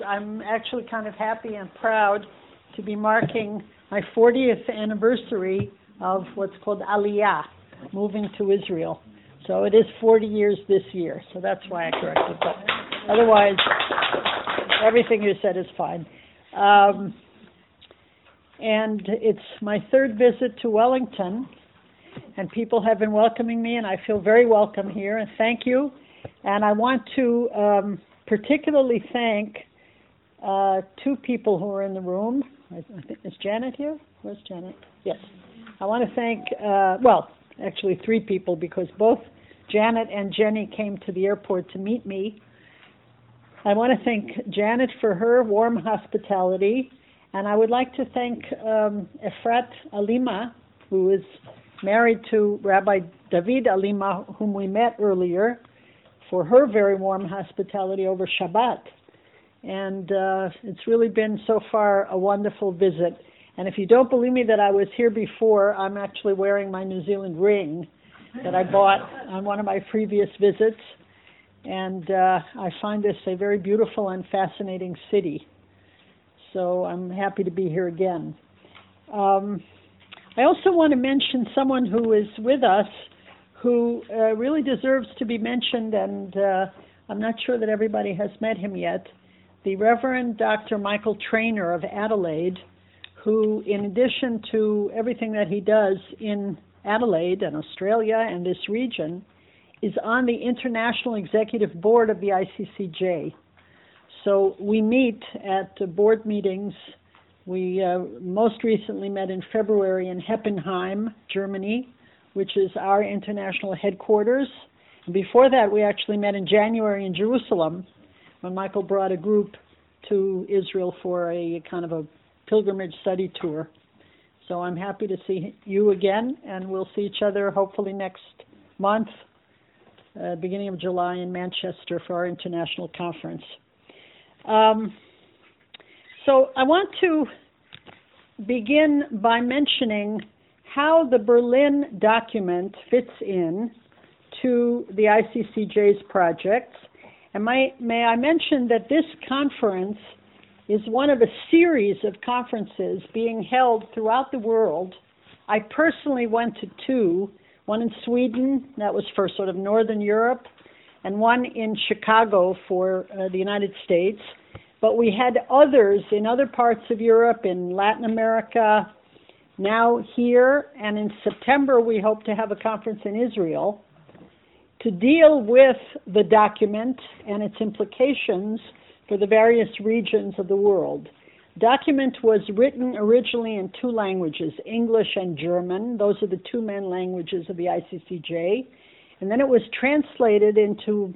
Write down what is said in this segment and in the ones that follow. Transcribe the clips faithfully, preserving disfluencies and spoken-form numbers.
I'm actually kind of happy and proud to be marking my fortieth anniversary of what's called Aliyah, moving to Israel. So it is forty years this year, so that's why I corrected. But otherwise, everything you said is fine. Um, and it's my third visit to Wellington, and people have been welcoming me, and I feel very welcome here, and thank you. And I want to um, particularly thank uh, two people who are in the room. I, I think, is Janet here? Where's Janet? Yes. I want to thank, uh, well, actually three people, because both Janet and Jenny came to the airport to meet me. I want to thank Janet for her warm hospitality, and I would like to thank um, Efrat Alima, who is married to Rabbi David Alima, whom we met earlier, for her very warm hospitality over Shabbat. And uh, it's really been so far a wonderful visit. And if you don't believe me that I was here before, I'm actually wearing my New Zealand ring that I bought on one of my previous visits. And uh, I find this a very beautiful and fascinating city. So I'm happy to be here again. Um, I also want to mention someone who is with us who uh, really deserves to be mentioned, and uh, I'm not sure that everybody has met him yet. The Reverend Doctor Michael Trainer of Adelaide, who, in addition to everything that he does in Adelaide and Australia and this region, is on the International Executive Board of the I C C J. So we meet at uh, board meetings. We uh, most recently met in February in Heppenheim, Germany, which is our international headquarters. And before that, we actually met in January in Jerusalem, when Michael brought a group to Israel for a kind of a pilgrimage study tour. So I'm happy to see you again, and we'll see each other hopefully next month, uh, beginning of July in Manchester for our international conference. Um, so I want to begin by mentioning how the Berlin document fits in to the I C C J's projects. And may, may I mention that this conference is one of a series of conferences being held throughout the world. I personally went to two, one in Sweden, that was for sort of Northern Europe, and one in Chicago for uh, the United States. But we had others in other parts of Europe, in Latin America, now here, and in September we hope to have a conference in Israel to deal with the document and its implications for the various regions of the world. The document was written originally in two languages, English and German. Those are the two main languages of the I C C J. And then it was translated into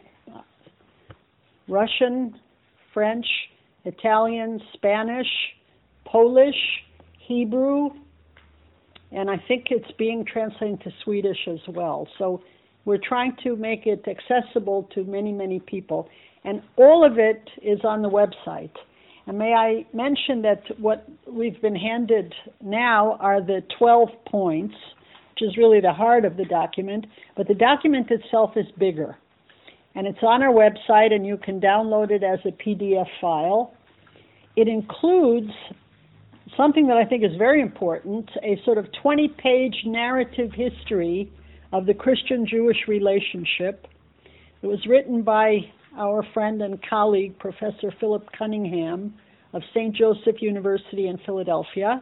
Russian, French, Italian, Spanish, Polish, Hebrew, and I think it's being translated to Swedish as well. So we're trying to make it accessible to many, many people. And all of it is on the website. And may I mention that what we've been handed now are the twelve points, which is really the heart of the document, but the document itself is bigger. And it's on our website, and you can download it as a P D F file. It includes something that I think is very important, a sort of twenty-page narrative history of the Christian-Jewish relationship. It was written by our friend and colleague, Professor Philip Cunningham of Saint Joseph University in Philadelphia.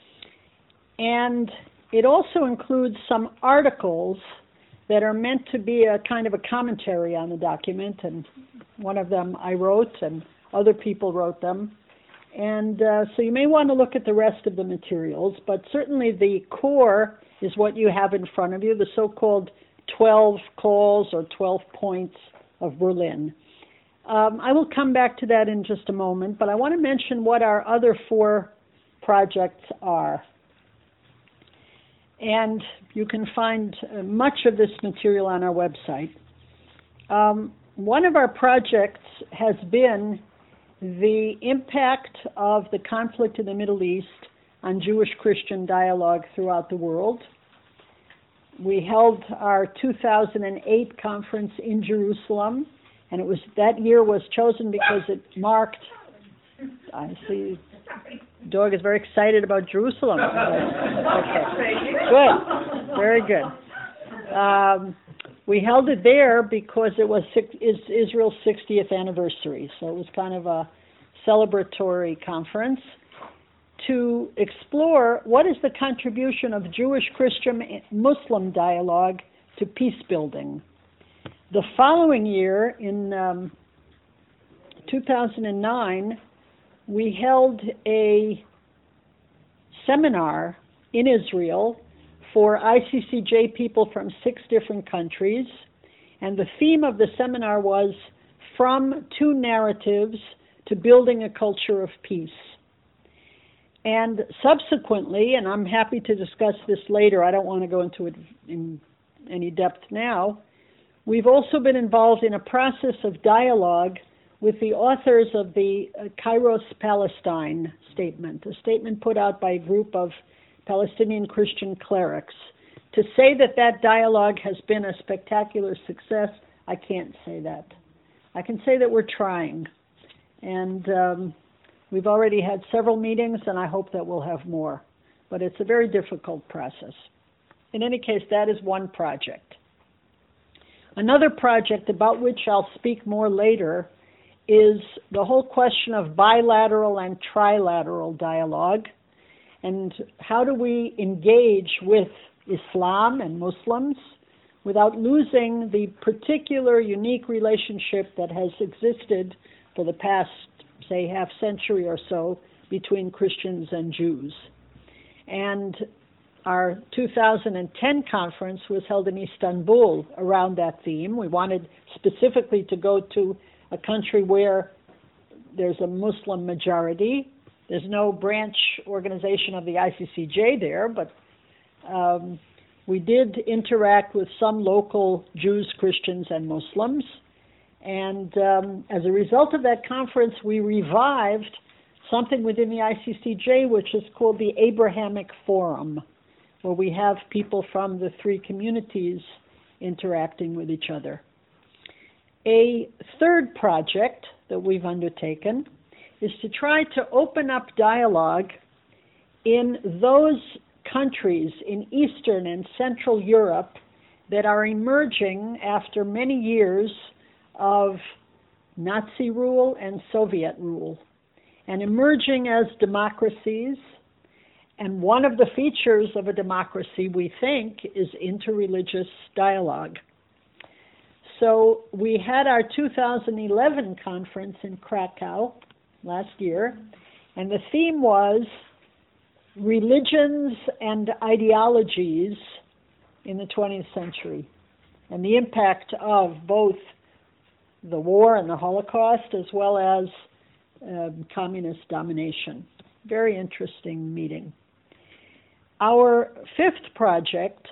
And it also includes some articles that are meant to be a kind of a commentary on the document, and one of them I wrote and other people wrote them. And uh, so you may want to look at the rest of the materials, but certainly the core is what you have in front of you, the so-called twelve calls or twelve points of Berlin. Um, I will come back to that in just a moment, but I want to mention what our other four projects are. And you can find uh, much of this material on our website. Um, one of our projects has been the impact of the conflict in the Middle East on Jewish-Christian dialogue throughout the world. We held our two thousand eight conference in Jerusalem, and it was that year was chosen because it marked I see. Dog is very excited about Jerusalem. Okay. Good. Very good. Um, we held it there because it was six, is Israel's sixtieth anniversary, so it was kind of a celebratory conference to explore what is the contribution of Jewish, Christian, Muslim dialogue to peace building. The following year, in um, two thousand nine, we held a seminar in Israel for I C C J people from six different countries, and the theme of the seminar was From Two Narratives to Building a Culture of Peace. And subsequently, and I'm happy to discuss this later, I don't want to go into it in any depth now, we've also been involved in a process of dialogue with the authors of the uh, Kairos Palestine statement, a statement put out by a group of Palestinian Christian clerics. To say that that dialogue has been a spectacular success, I can't say that. I can say that we're trying. And um, we've already had several meetings, and I hope that we'll have more. But it's a very difficult process. In any case, that is one project. Another project about which I'll speak more later is the whole question of bilateral and trilateral dialogue, and how do we engage with Islam and Muslims without losing the particular unique relationship that has existed for the past, say, half century or so between Christians and Jews. And our two thousand ten conference was held in Istanbul around that theme. We wanted specifically to go to a country where there's a Muslim majority. There's no branch organization of the I C C J there, but um, we did interact with some local Jews, Christians, and Muslims. And um, as a result of that conference, we revived something within the I C C J which is called the Abrahamic Forum, where we have people from the three communities interacting with each other. A third project that we've undertaken is to try to open up dialogue in those countries in Eastern and Central Europe that are emerging after many years of Nazi rule and Soviet rule, and emerging as democracies. And one of the features of a democracy, we think, is interreligious dialogue. So we had our two thousand eleven conference in Krakow last year, and the theme was religions and ideologies in the twentieth century, and the impact of both the war and the Holocaust as well as uh, communist domination. Very interesting meeting. Our fifth project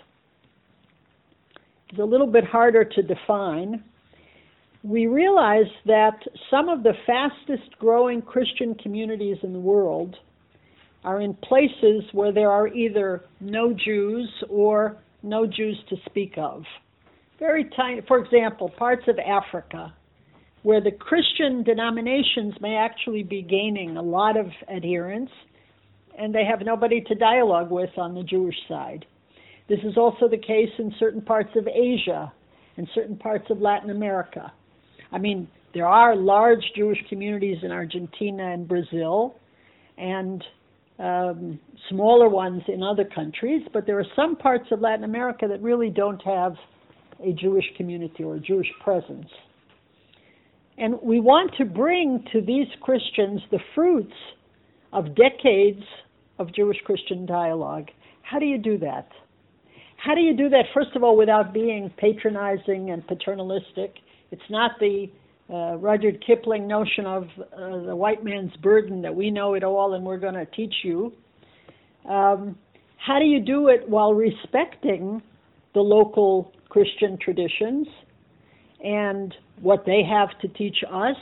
is a little bit harder to define. We realize that some of the fastest growing Christian communities in the world are in places where there are either no Jews or no Jews to speak of. Very tiny, for example, parts of Africa, where the Christian denominations may actually be gaining a lot of adherents, and they have nobody to dialogue with on the Jewish side. This is also the case in certain parts of Asia and certain parts of Latin America. I mean, there are large Jewish communities in Argentina and Brazil, and um, smaller ones in other countries, but there are some parts of Latin America that really don't have a Jewish community or a Jewish presence. And we want to bring to these Christians the fruits of decades of Jewish-Christian dialogue. How do you do that? How do you do that, first of all, without being patronizing and paternalistic? It's not the uh, Rudyard Kipling notion of uh, the white man's burden that we know it all and we're going to teach you. Um, how do you do it while respecting the local Christian traditions and what they have to teach us?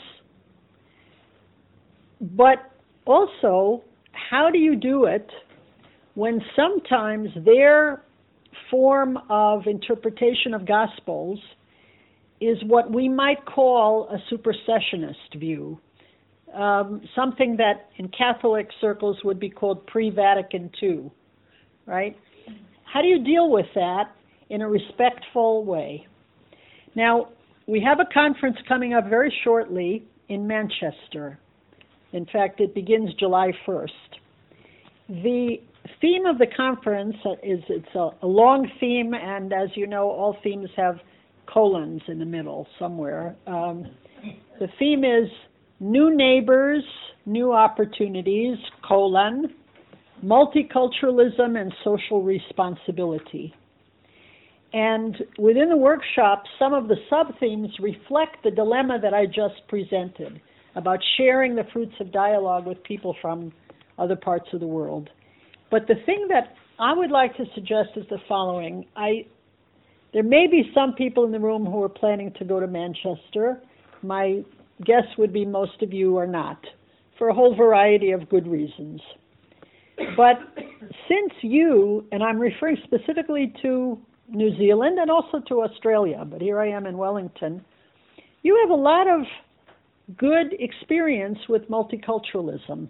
But also, how do you do it when sometimes their form of interpretation of Gospels is what we might call a supersessionist view? um, something that in Catholic circles would be called pre-Vatican two, right? How do you deal with that in a respectful way? Now, we have a conference coming up very shortly in Manchester. In fact, it begins July first. The theme of the conference is, it's a, a long theme, and as you know, all themes have colons in the middle somewhere. Um, the theme is New Neighbors, New Opportunities, colon, Multiculturalism and Social Responsibility. And within the workshop, some of the sub-themes reflect the dilemma that I just presented about sharing the fruits of dialogue with people from other parts of the world. But the thing that I would like to suggest is the following. I, there may be some people in the room who are planning to go to Manchester. My guess would be most of you are not, for a whole variety of good reasons. But since you, and I'm referring specifically to New Zealand and also to Australia, but here I am in Wellington, you have a lot of good experience with multiculturalism.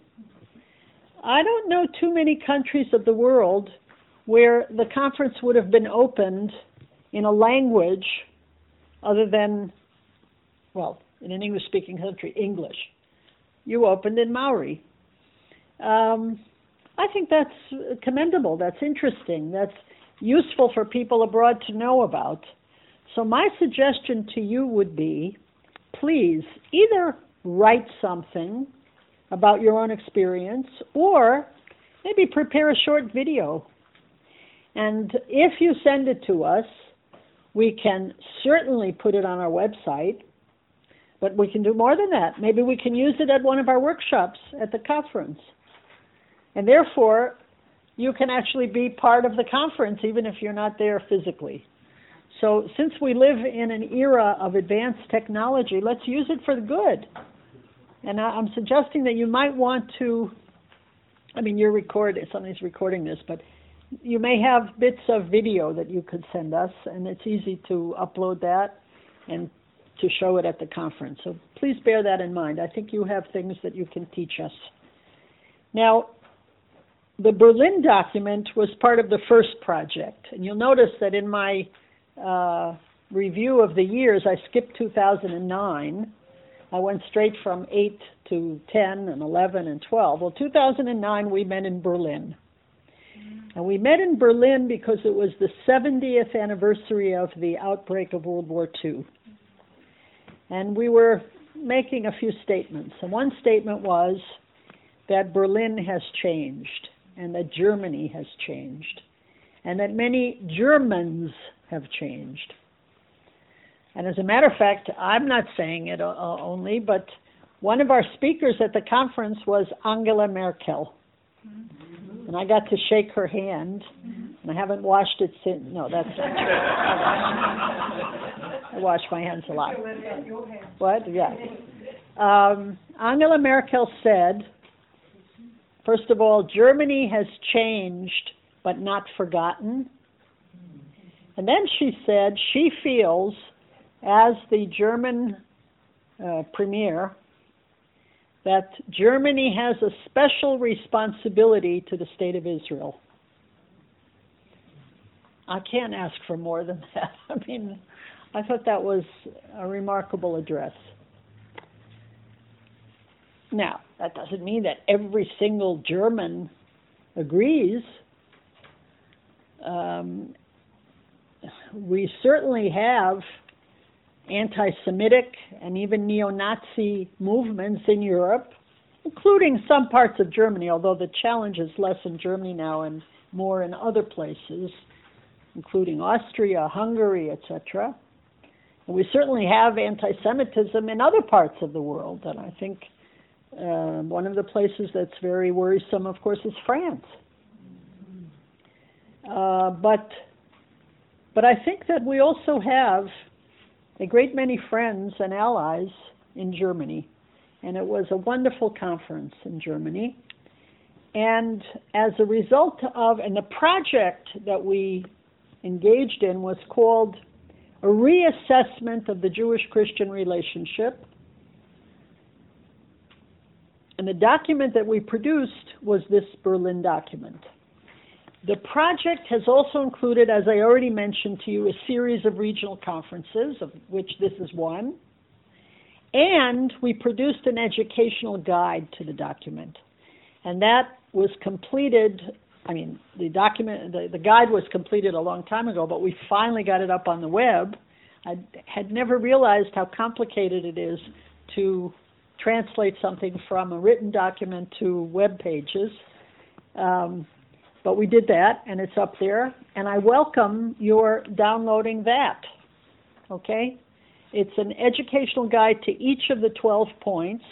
I don't know too many countries of the world where the conference would have been opened in a language other than, well, in an English-speaking country, English. You opened in Maori. Um, I think that's commendable, that's interesting, that's useful for people abroad to know about. So my suggestion to you would be, please, either write something about your own experience, or maybe prepare a short video. And if you send it to us, we can certainly put it on our website, but we can do more than that. Maybe we can use it at one of our workshops at the conference. And therefore, you can actually be part of the conference even if you're not there physically. So since we live in an era of advanced technology, let's use it for the good. And I'm suggesting that you might want to, I mean, you're recording, somebody's recording this, but you may have bits of video that you could send us, and it's easy to upload that and to show it at the conference. So please bear that in mind. I think you have things that you can teach us. Now, the Berlin document was part of the first project, and you'll notice that in my uh, review of the years, I skipped two thousand nine. I went straight from eight to ten and eleven and twelve. Well, two thousand nine we met in Berlin. And we met in Berlin because it was the seventieth anniversary of the outbreak of World War Two. And we were making a few statements. And one statement was that Berlin has changed, and that Germany has changed, and that many Germans have changed. And as a matter of fact, I'm not saying it uh, only, but one of our speakers at the conference was Angela Merkel. Mm-hmm. And I got to shake her hand, mm-hmm. and I haven't washed it since. No, that's not true. I wash my hands a lot. What? Yeah. Um, Angela Merkel said, first of all, Germany has changed, but not forgotten. And then she said she feels, as the German uh, premier, that Germany has a special responsibility to the State of Israel. I can't ask for more than that. I mean, I thought that was a remarkable address. Now, that doesn't mean that every single German agrees. Um, we certainly have anti-Semitic and even neo-Nazi movements in Europe, including some parts of Germany, although the challenge is less in Germany now and more in other places, including Austria, Hungary, et cetera. And we certainly have anti-Semitism in other parts of the world, and I think uh, one of the places that's very worrisome, of course, is France. Uh, but, but I think that we also have a great many friends and allies in Germany, and it was a wonderful conference in Germany. And as a result of, and the project that we engaged in was called A Reassessment of the Jewish-Christian Relationship. And the document that we produced was this Berlin document. The project has also included, as I already mentioned to you, a series of regional conferences, of which this is one. And we produced an educational guide to the document. And that was completed, I mean, the document, the, the guide was completed a long time ago, but we finally got it up on the web. I had never realized how complicated it is to translate something from a written document to web pages. Um, but we did that, and it's up there. And I welcome your downloading that, okay? It's an educational guide to each of the twelve points,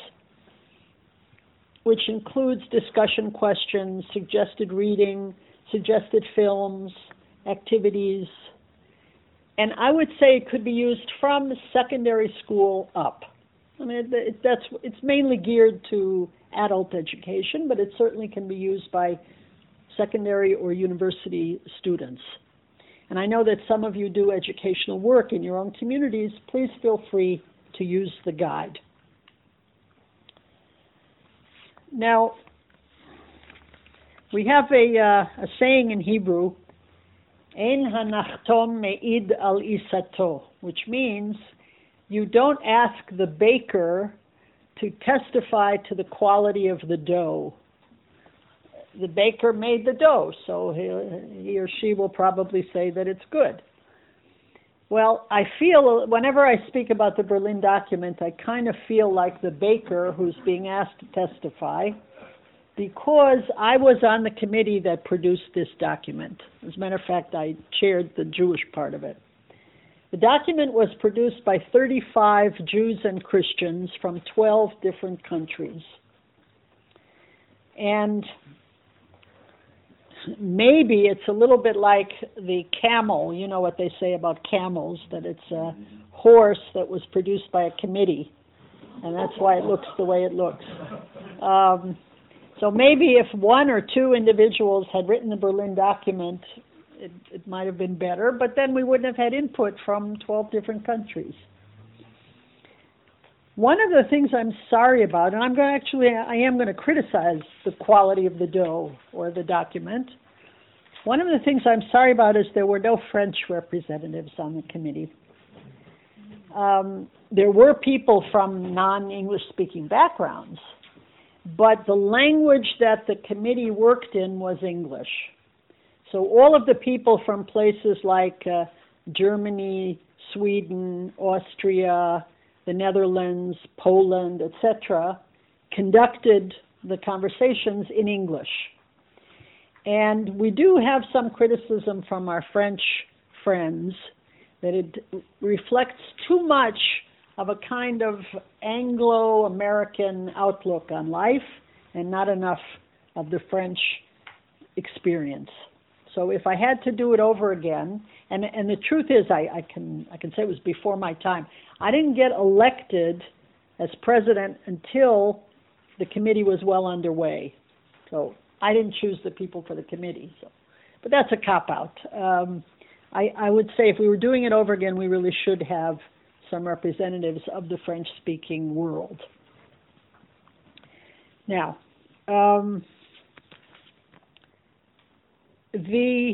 which includes discussion questions, suggested reading, suggested films, activities. And I would say it could be used from secondary school up. I mean, it, it, that's, it's mainly geared to adult education, but it certainly can be used by secondary or university students. And I know that some of you do educational work in your own communities. Please feel free to use the guide. Now, we have a, uh, a saying in Hebrew, Ein hanachtom me'id al isato, which means you don't ask the baker to testify to the quality of the dough. The baker made the dough, so he, he or she will probably say that it's good. Well, I feel, whenever I speak about the Berlin document, I kind of feel like the baker who's being asked to testify, because I was on the committee that produced this document. As a matter of fact, I chaired the Jewish part of it. The document was produced by thirty-five Jews and Christians from twelve different countries. And maybe it's a little bit like the camel. You know what they say about camels, that it's a horse that was produced by a committee, and that's why it looks the way it looks. Um, so maybe if one or two individuals had written the Berlin document, it, it might have been better, but then we wouldn't have had input from twelve different countries. One of the things I'm sorry about, and I'm going to actually, I am going to criticize the quality of the dough or the document. One of the things I'm sorry about is there were no French representatives on the committee. Um, there were people from non-English speaking backgrounds, but the language that the committee worked in was English. So all of the people from places like uh, Germany, Sweden, Austria, the Netherlands, Poland, et cetera, conducted the conversations in English. And we do have some criticism from our French friends that it reflects too much of a kind of Anglo-American outlook on life and not enough of the French experience. So if I had to do it over again, and and the truth is, I, I can I can say it was before my time. I didn't get elected as president until the committee was well underway. So I didn't choose the people for the committee. So, but that's a cop-out. Um, I, I would say if we were doing it over again, we really should have some representatives of the French-speaking world. Now, um, the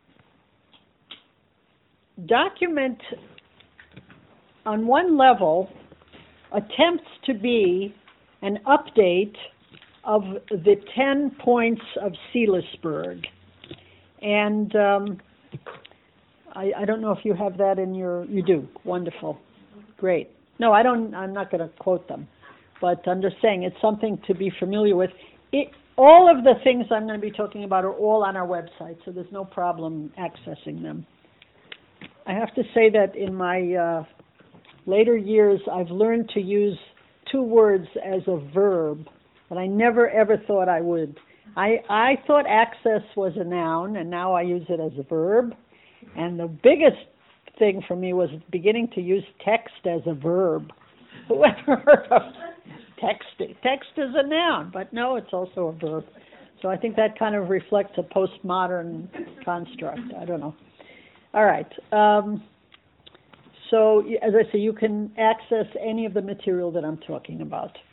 document, on one level, attempts to be an update of the ten points of Seelisberg. And um, I, I don't know if you have that in your, you do, wonderful, great. No, I don't, I'm not going to quote them, but I'm just saying it's something to be familiar with. It, all of the things I'm going to be talking about are all on our website, so there's no problem accessing them. I have to say that in my uh, later years, I've learned to use two words as a verb, but I never ever thought I would. I, I thought access was a noun, and now I use it as a verb. And the biggest thing for me was beginning to use text as a verb. Who ever heard of texting? Text is a noun, but no, it's also a verb. So I think that kind of reflects a postmodern construct. I don't know. All right. Um, so as I say, you can access any of the material that I'm talking about.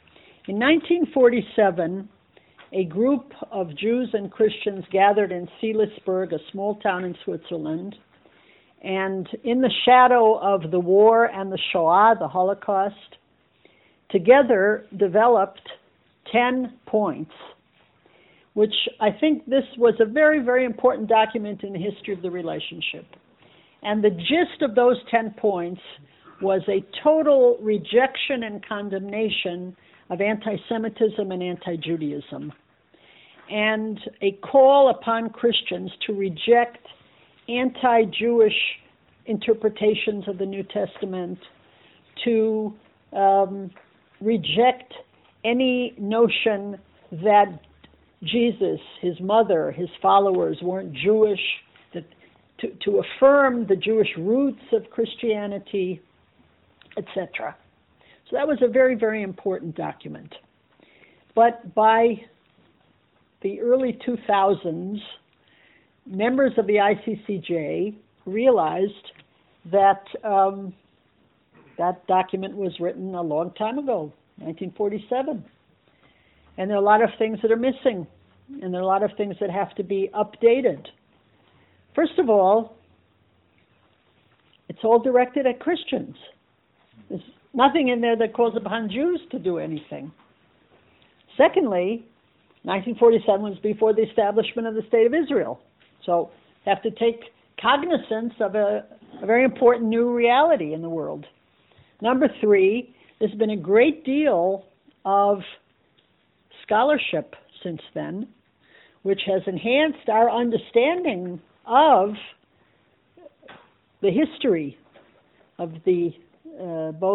In nineteen forty-seven, a group of Jews and Christians gathered in Seelisberg, a small town in Switzerland, and in the shadow of the war and the Shoah, the Holocaust, together developed ten points, which I think this was a very, very important document in the history of the relationship. And the gist of those ten points was a total rejection and condemnation of anti-Semitism and anti-Judaism, and a call upon Christians to reject anti-Jewish interpretations of the New Testament, to um, reject any notion that Jesus, his mother, his followers weren't Jewish, that to, to affirm the Jewish roots of Christianity, et cetera. So that was a very, very important document. But by the early two thousands, members of the I C C J realized that um, that document was written a long time ago, nineteen forty-seven. And there are a lot of things that are missing, and there are a lot of things that have to be updated. First of all, it's all directed at Christians. There's nothing in there that calls upon Jews to do anything. Secondly, nineteen forty-seven was before the establishment of the State of Israel. So you have to take cognizance of a, a very important new reality in the world. Number three, there's been a great deal of scholarship since then, which has enhanced our understanding of the history of the uh, both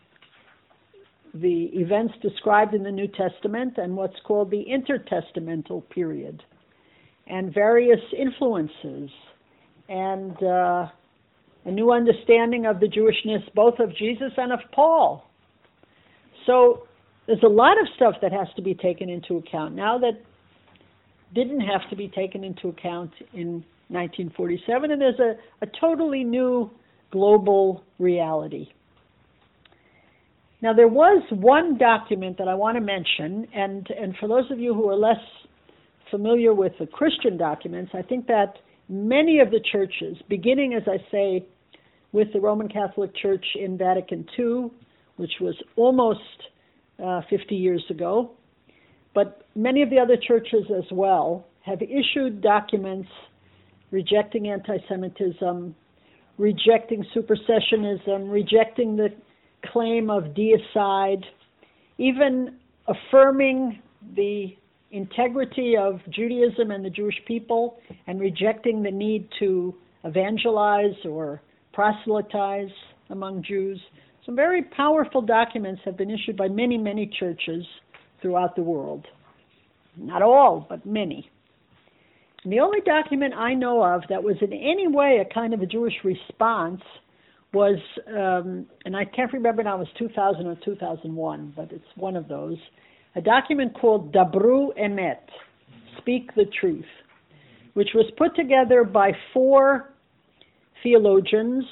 the events described in the New Testament and what's called the intertestamental period, and various influences, and uh, a new understanding of the Jewishness both of Jesus and of Paul. So there's a lot of stuff that has to be taken into account now that didn't have to be taken into account in nineteen forty-seven, and there's a, a totally new global reality. Now, there was one document that I want to mention, and, and for those of you who are less familiar with the Christian documents, I think that many of the churches, beginning, as I say, with the Roman Catholic Church in Vatican Two, which was almost uh, fifty years ago, but many of the other churches as well have issued documents rejecting anti-Semitism, rejecting supersessionism, rejecting the claim of deicide, even affirming the integrity of Judaism and the Jewish people, and rejecting the need to evangelize or proselytize among Jews. Some very powerful documents have been issued by many, many churches throughout the world. Not all, but many. And the only document I know of that was in any way a kind of a Jewish response was, um, and I can't remember now, it was two thousand or two thousand one, but it's one of those, a document called Dabru Emet, Speak the Truth, which was put together by four theologians,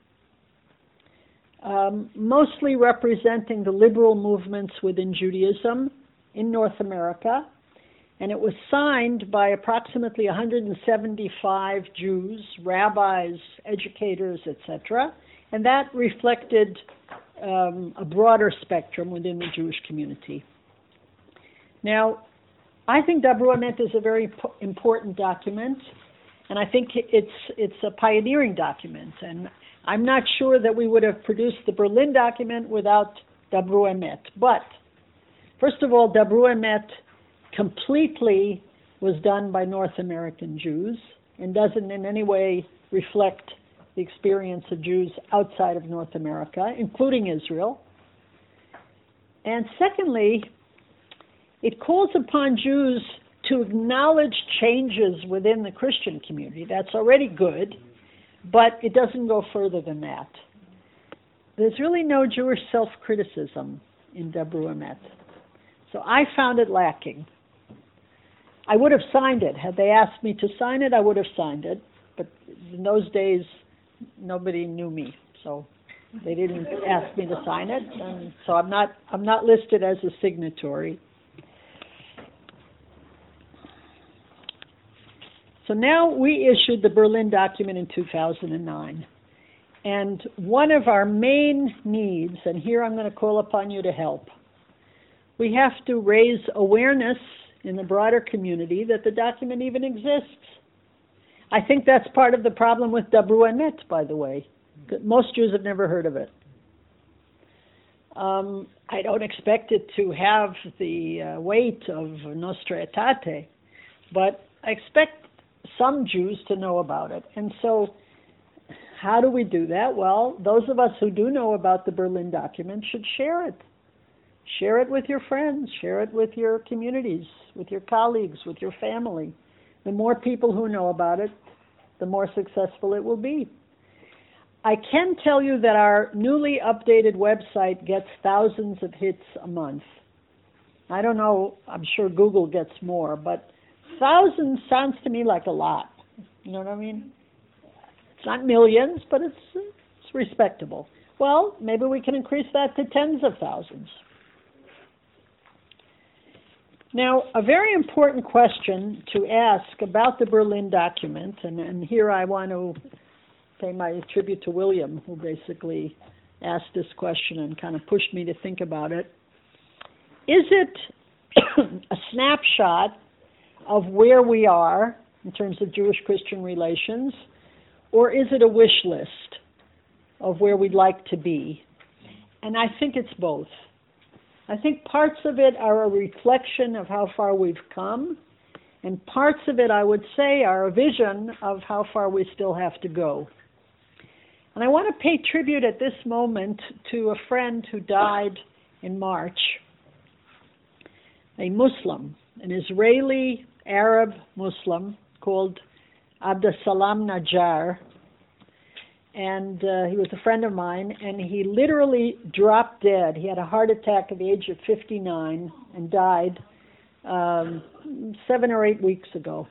um, mostly representing the liberal movements within Judaism in North America, and it was signed by approximately one hundred seventy-five Jews, rabbis, educators, et cetera, and that reflected um, a broader spectrum within the Jewish community. Now, I think Dabru Emet is a very po- important document, and I think it's it's a pioneering document, and I'm not sure that we would have produced the Berlin document without Dabru Emet. But, first of all, Dabru Emet completely was done by North American Jews and doesn't in any way reflect the experience of Jews outside of North America, including Israel. And secondly, it calls upon Jews to acknowledge changes within the Christian community. That's already good, but it doesn't go further than that. There's really no Jewish self-criticism in Dabru Emet. So I found it lacking. I would have signed it. Had they asked me to sign it, I would have signed it. But in those days, nobody knew me, so They didn't ask me to sign it, and so I'm not I'm not listed as a signatory. So now we issued the Berlin document in two thousand nine. And one of our main needs, and here I'm going to call upon you to help, we have to raise awareness in the broader community that the document even exists. I think that's part of the problem with Dabru Emet, by the way. Most Jews have never heard of it. Um, I don't expect it to have the uh, weight of Nostra Aetate, but I expect some Jews to know about it. And so how do we do that? Well, those of us who do know about the Berlin document should share it. Share it with your friends. Share it with your communities, with your colleagues, with your family. The more people who know about it, the more successful it will be. I can tell you that our newly updated website gets thousands of hits a month. I don't know, I'm sure Google gets more, but thousands sounds to me like a lot. You know what I mean? It's not millions, but it's, it's respectable. Well, maybe we can increase that to tens of thousands. Now, a very important question to ask about the Berlin document, and, and here I want to pay my tribute to William, who basically asked this question and kind of pushed me to think about it. Is it a snapshot of where we are in terms of Jewish-Christian relations, or is it a wish list of where we'd like to be? And I think it's both. I think parts of it are a reflection of how far we've come, and parts of it, I would say, are a vision of how far we still have to go. And I want to pay tribute at this moment to a friend who died in March, a Muslim, an Israeli Arab Muslim called Abdesalam Najjar. And uh, he was a friend of mine, and he literally dropped dead. He had a heart attack at the age of fifty-nine and died um, seven or eight weeks ago.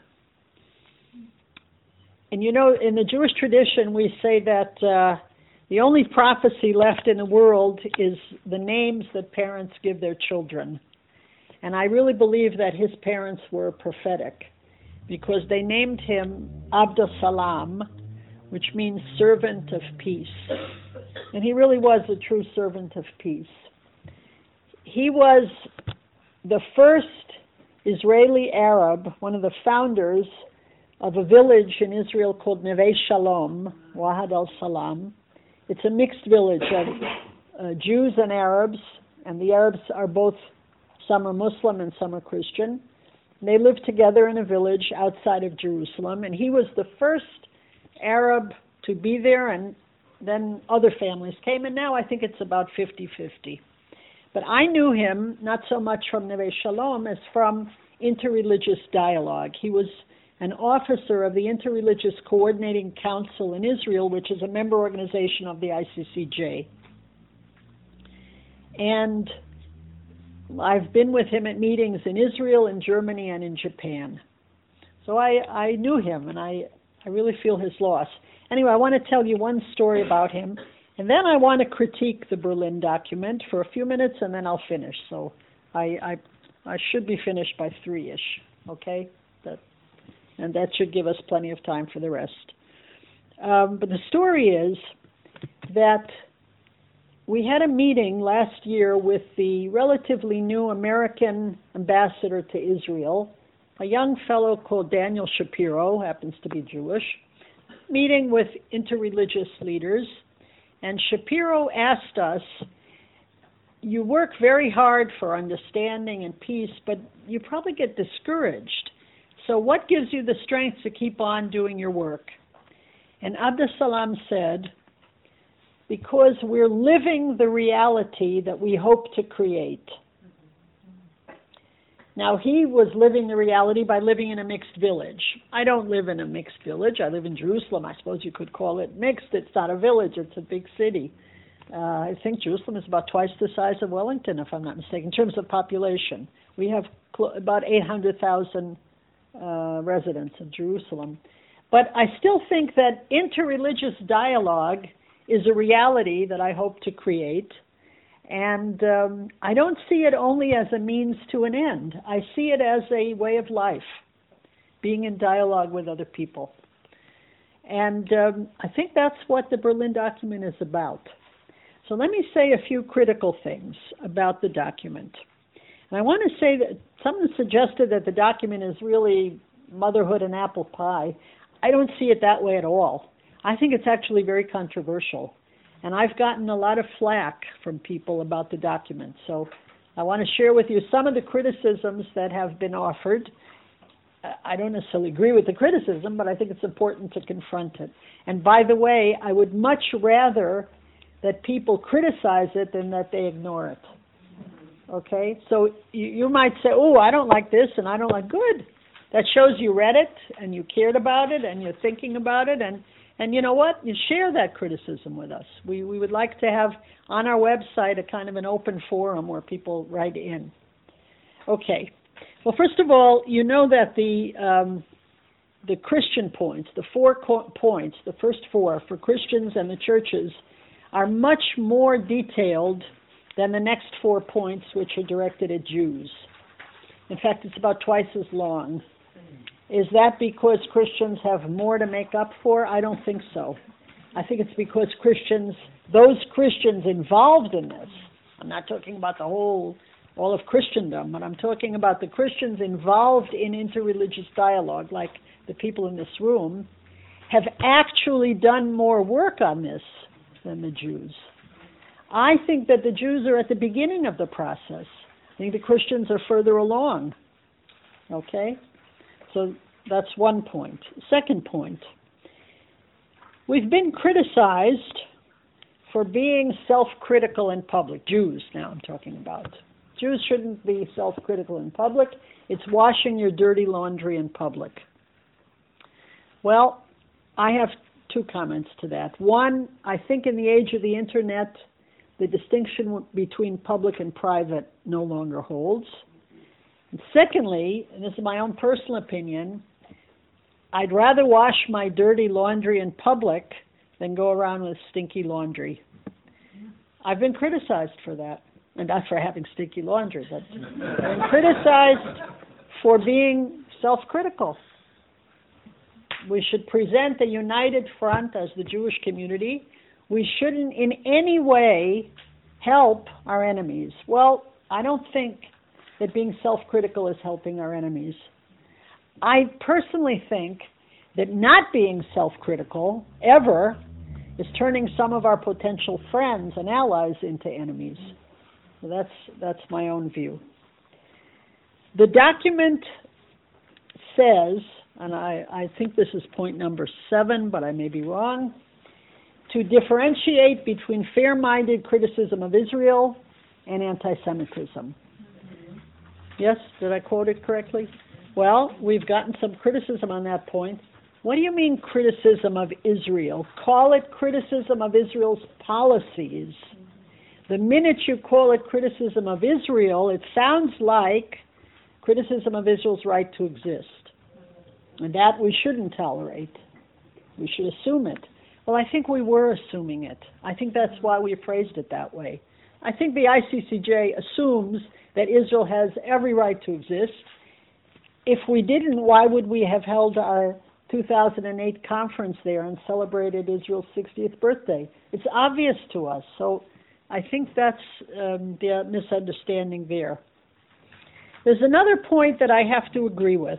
And you know, in the Jewish tradition, we say that uh, the only prophecy left in the world is the names that parents give their children. And I really believe that his parents were prophetic, because they named him Abdesalam, which means servant of peace. And he really was a true servant of peace. He was the first Israeli Arab, one of the founders of a village in Israel called Neve Shalom, Wahad al-Salam. It's a mixed village of uh, Jews and Arabs, and the Arabs are both, some are Muslim and some are Christian. And they live together in a village outside of Jerusalem, and he was the first Arab to be there, and then other families came, and now I think it's about fifty-fifty. But I knew him not so much from Neve Shalom as from Interreligious Dialogue. He was an officer of the Interreligious Coordinating Council in Israel, which is a member organization of the I C C J. And I've been with him at meetings in Israel, in Germany, and in Japan. So I, I knew him, and I, I really feel his loss. Anyway, I want to tell you one story about him, and then I want to critique the Berlin document for a few minutes, and then I'll finish. So I, I, I should be finished by three-ish, okay? That, and that should give us plenty of time for the rest. Um, but the story is that we had a meeting last year with the relatively new American ambassador to Israel, a young fellow called Daniel Shapiro, happens to be Jewish, meeting with interreligious leaders. And Shapiro asked us, you work very hard for understanding and peace, but you probably get discouraged. So what gives you the strength to keep on doing your work? And Abdesalam said, because we're living the reality that we hope to create. Now, he was living the reality by living in a mixed village. I don't live in a mixed village. I live in Jerusalem. I suppose you could call it mixed. It's not a village. It's a big city. Uh, I think Jerusalem is about twice the size of Wellington, if I'm not mistaken, in terms of population. We have cl- about eight hundred thousand uh, residents of Jerusalem. But I still think that interreligious dialogue is a reality that I hope to create. And um, I don't see it only as a means to an end. I see it as a way of life, being in dialogue with other people. And um, I think that's what the Berlin document is about. So let me say a few critical things about the document. And I want to say that someone suggested that the document is really motherhood and apple pie. I don't see it that way at all. I think it's actually very controversial. And I've gotten a lot of flack from people about the document. So I want to share with you some of the criticisms that have been offered. I don't necessarily agree with the criticism, but I think it's important to confront it. And by the way, I would much rather that people criticize it than that they ignore it. Okay? So you, you might say, oh, I don't like this and I don't like, good. That shows you read it and you cared about it and you're thinking about it. And, and you know what? You share that criticism with us. We, we would like to have on our website a kind of an open forum where people write in. Okay. Well, first of all, you know that the um, the Christian points, the four co- points, the first four for Christians and the churches, are much more detailed than the next four points, which are directed at Jews. In fact, it's about twice as long. Is that because Christians have more to make up for? I don't think so. I think it's because Christians, those Christians involved in this, I'm not talking about the whole all of Christendom, but I'm talking about the Christians involved in interreligious dialogue, like the people in this room, have actually done more work on this than the Jews. I think that the Jews are at the beginning of the process. I think the Christians are further along. Okay? So that's one point. Second point. We've been criticized for being self-critical in public. Jews now I'm talking about. Jews shouldn't be self-critical in public. It's washing your dirty laundry in public. Well, I have two comments to that. One, I think in the age of the internet, the distinction between public and private no longer holds. And secondly, and this is my own personal opinion, I'd rather wash my dirty laundry in public than go around with stinky laundry. I've been criticized for that. And not for having stinky laundry, but I'm criticized for being self-critical. We should present a united front as the Jewish community. We shouldn't in any way help our enemies. Well, I don't think that being self-critical is helping our enemies. I personally think that not being self-critical ever is turning some of our potential friends and allies into enemies. So that's that's my own view. The document says, and I, I think this is point number seven, but I may be wrong, to differentiate between fair-minded criticism of Israel and anti-Semitism. Yes, did I quote it correctly? Well, we've gotten some criticism on that point. What do you mean criticism of Israel? Call it criticism of Israel's policies. The minute you call it criticism of Israel, it sounds like criticism of Israel's right to exist. And that we shouldn't tolerate. We should assume it. Well, I think we were assuming it. I think that's why we phrased it that way. I think the I C C J assumes that Israel has every right to exist. If we didn't, why would we have held our two thousand eight conference there and celebrated Israel's sixtieth birthday? It's obvious to us. So I think that's um, the misunderstanding there. There's another point that I have to agree with.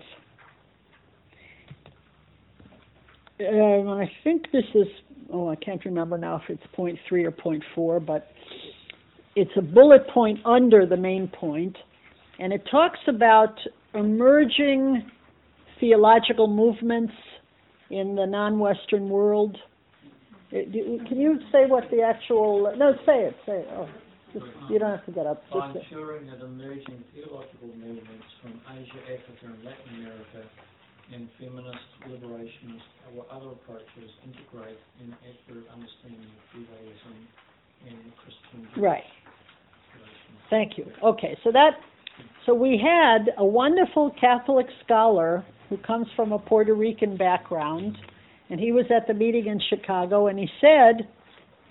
Uh, I think this is, oh, I can't remember now if it's point three or point four, but it's a bullet point under the main point, and it talks about emerging theological movements in the non-Western world. Can you say what the actual... No, say it, say it. Oh, just, you don't have to get up. By ensuring that emerging theological movements from Asia, Africa, and Latin America, and feminist, liberationist, or other approaches integrate in accurate understanding of Judaism and Christian... Right. Thank you. Okay, so that... So we had a wonderful Catholic scholar who comes from a Puerto Rican background, and he was at the meeting in Chicago, and he said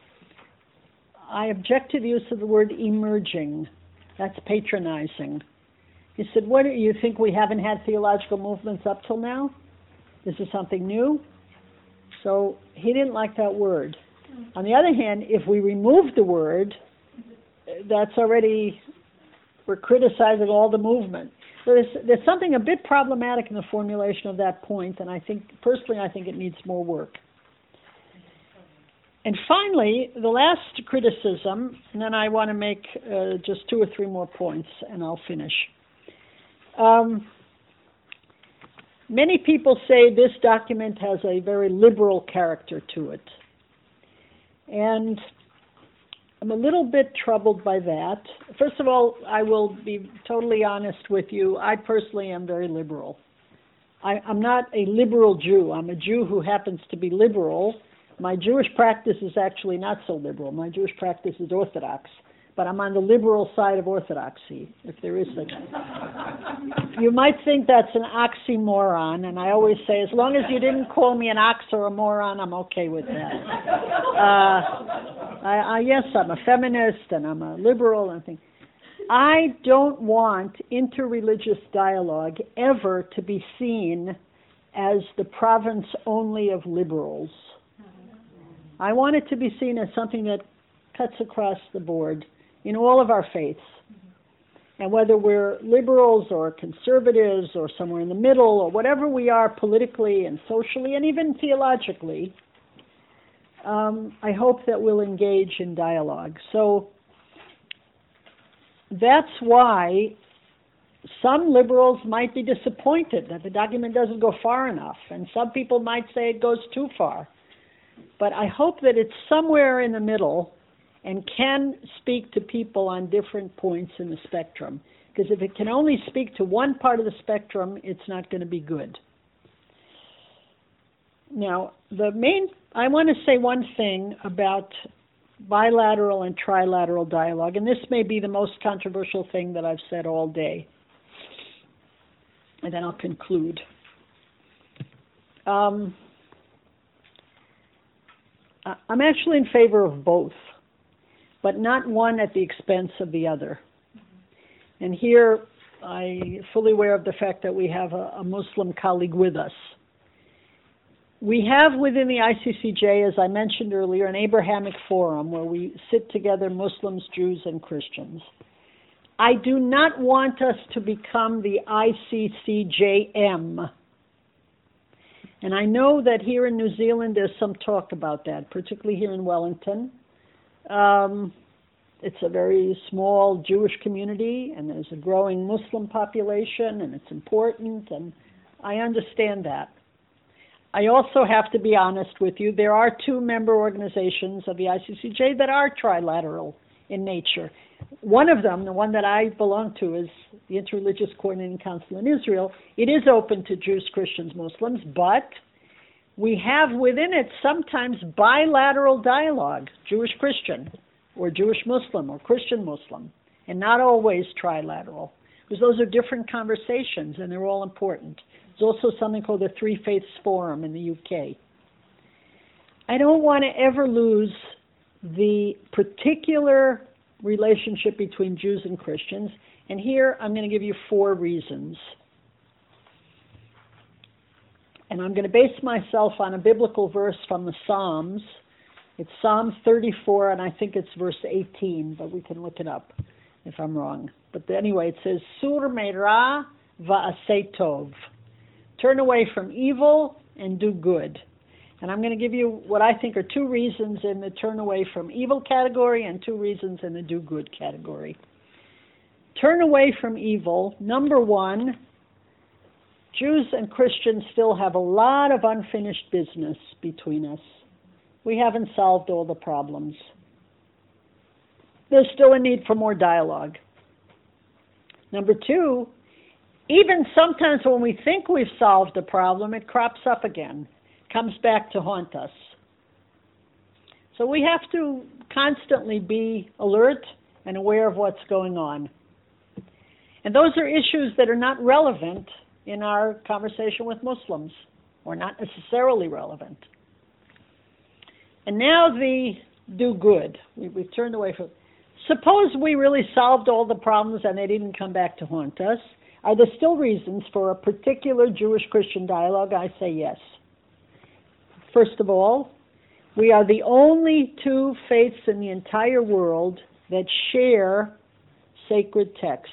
I object to the use of the word emerging. That's patronizing. He said, what do you think, we haven't had theological movements up till now? This is something new? So he didn't like that word. On the other hand, if we remove the word, that's already, we're criticizing all the movement. So there's, there's something a bit problematic in the formulation of that point, and I think, personally, I think it needs more work. And finally, the last criticism, and then I want to make uh, just two or three more points, and I'll finish. Um, many people say this document has a very liberal character to it. And I'm a little bit troubled by that. First of all, I will be totally honest with you. I personally am very liberal. I, I'm not a liberal Jew. I'm a Jew who happens to be liberal. My Jewish practice is actually not so liberal. My Jewish practice is Orthodox. But I'm on the liberal side of orthodoxy, if there is such a. You might think that's an oxymoron, and I always say, as long as you didn't call me an ox or a moron, I'm okay with that. Uh, I, I, yes, I'm a feminist, and I'm a liberal, and things. I don't want interreligious dialogue ever to be seen as the province only of liberals. I want it to be seen as something that cuts across the board in all of our faiths. And whether we're liberals or conservatives or somewhere in the middle or whatever we are politically and socially and even theologically, um, I hope that we'll engage in dialogue. So that's why some liberals might be disappointed that the document doesn't go far enough, and some people might say it goes too far. But I hope that it's somewhere in the middle and can speak to people on different points in the spectrum. Because if it can only speak to one part of the spectrum, it's not going to be good. Now, the main, I want to say one thing about bilateral and trilateral dialogue, and this may be the most controversial thing that I've said all day. And then I'll conclude. Um, I'm actually in favor of both, but not one at the expense of the other. And here, I'm fully aware of the fact that we have a, a Muslim colleague with us. We have within the I C C J, as I mentioned earlier, an Abrahamic forum where we sit together, Muslims, Jews, and Christians. I do not want us to become the I C C J M. And I know that here in New Zealand there's some talk about that, particularly here in Wellington. Um, it's a very small Jewish community, and there's a growing Muslim population, and it's important, and I understand that. I also have to be honest with you, there are two member organizations of the I C C J that are trilateral in nature. One of them, the one that I belong to, is the Interreligious Coordinating Council in Israel. It is open to Jews, Christians, Muslims, but we have within it sometimes bilateral dialogue, Jewish-Christian, or Jewish-Muslim, or Christian-Muslim, and not always trilateral, because those are different conversations, and they're all important. There's also something called the Three Faiths Forum in the U K. I don't want to ever lose the particular relationship between Jews and Christians, and here I'm going to give you four reasons. And I'm going to base myself on a biblical verse from the Psalms. It's Psalm thirty-four, and I think it's verse eighteen, but we can look it up if I'm wrong. But anyway, it says, Sur me'ra va'aseh tov. Turn away from evil and do good. And I'm going to give you what I think are two reasons in the turn away from evil category and two reasons in the do good category. Turn away from evil. Number one, Jews and Christians still have a lot of unfinished business between us. We haven't solved all the problems. There's still a need for more dialogue. Number two, even sometimes when we think we've solved a problem, it crops up again, comes back to haunt us. So we have to constantly be alert and aware of what's going on. And those are issues that are not relevant in our conversation with Muslims, or not necessarily relevant. And now the do good. We, we've turned away from. Suppose we really solved all the problems and they didn't come back to haunt us. Are there still reasons for a particular Jewish-Christian dialogue? I say yes. First of all, we are the only two faiths in the entire world that share sacred text.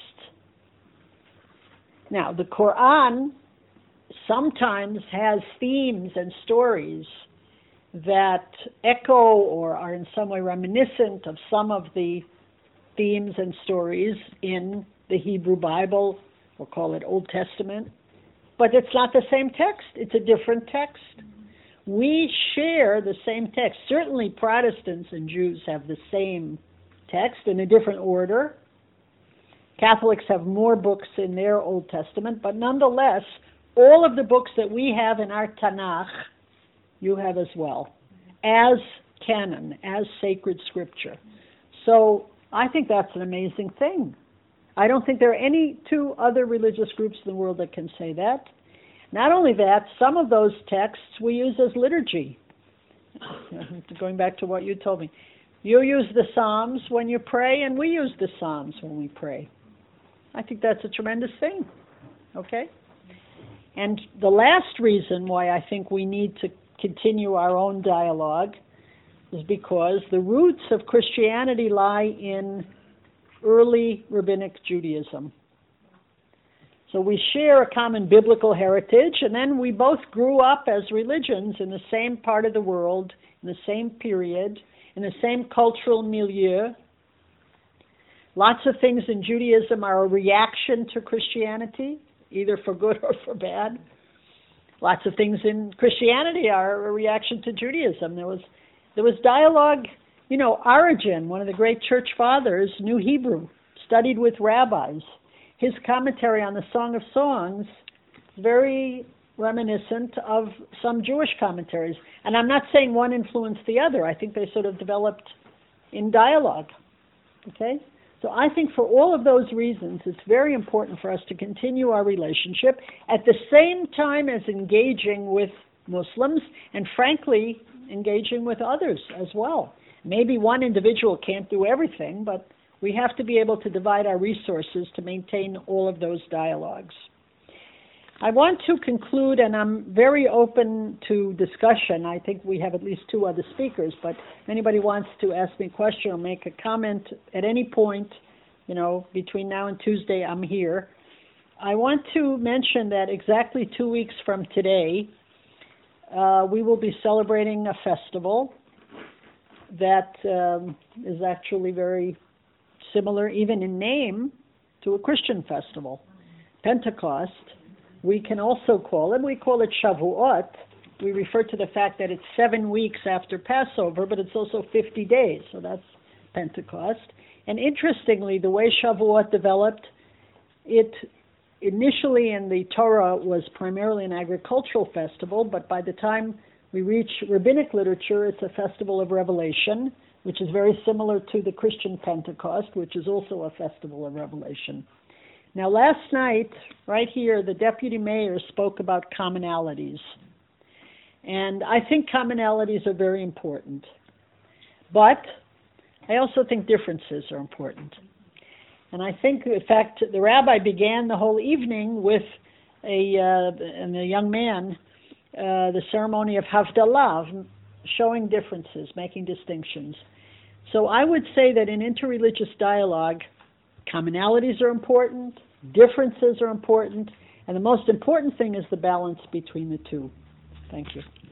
Now, the Quran sometimes has themes and stories that echo or are in some way reminiscent of some of the themes and stories in the Hebrew Bible, we'll call it Old Testament, but it's not the same text. It's a different text. We share the same text. Certainly Protestants and Jews have the same text in a different order. Catholics have more books in their Old Testament, but nonetheless, all of the books that we have in our Tanakh, you have as well, as canon, as sacred scripture. So I think that's an amazing thing. I don't think there are any two other religious groups in the world that can say that. Not only that, some of those texts we use as liturgy. Going back to what you told me. You use the Psalms when you pray, and we use the Psalms when we pray. I think that's a tremendous thing. Okay? And the last reason why I think we need to continue our own dialogue is because the roots of Christianity lie in early rabbinic Judaism. So we share a common biblical heritage, and then we both grew up as religions in the same part of the world, in the same period, in the same cultural milieu. Lots of things in Judaism are a reaction to Christianity, either for good or for bad. Lots of things in Christianity are a reaction to Judaism. There was there was dialogue, you know, Origen, one of the great church fathers, knew Hebrew, studied with rabbis. His commentary on the Song of Songs is very reminiscent of some Jewish commentaries. And I'm not saying one influenced the other. I think they sort of developed in dialogue. Okay? So I think for all of those reasons, it's very important for us to continue our relationship at the same time as engaging with Muslims and, frankly, engaging with others as well. Maybe one individual can't do everything, but we have to be able to divide our resources to maintain all of those dialogues. I want to conclude, and I'm very open to discussion. I think we have at least two other speakers, but if anybody wants to ask me a question or make a comment at any point, you know, between now and Tuesday, I'm here. I want to mention that exactly two weeks from today, uh, we will be celebrating a festival that um, is actually very similar, even in name, to a Christian festival, Pentecost. We can also call it, we call it Shavuot. We refer to the fact that it's seven weeks after Passover, but it's also fifty days, so that's Pentecost. And interestingly, the way Shavuot developed, it initially in the Torah was primarily an agricultural festival, but by the time we reach rabbinic literature, it's a festival of revelation, which is very similar to the Christian Pentecost, which is also a festival of revelation. Now, last night, right here, the deputy mayor spoke about commonalities. And I think commonalities are very important. But I also think differences are important. And I think, in fact, the rabbi began the whole evening with a, uh, and a young man, uh, the ceremony of Havdalah, showing differences, making distinctions. So I would say that in interreligious dialogue, commonalities are important, differences are important, and the most important thing is the balance between the two. Thank you.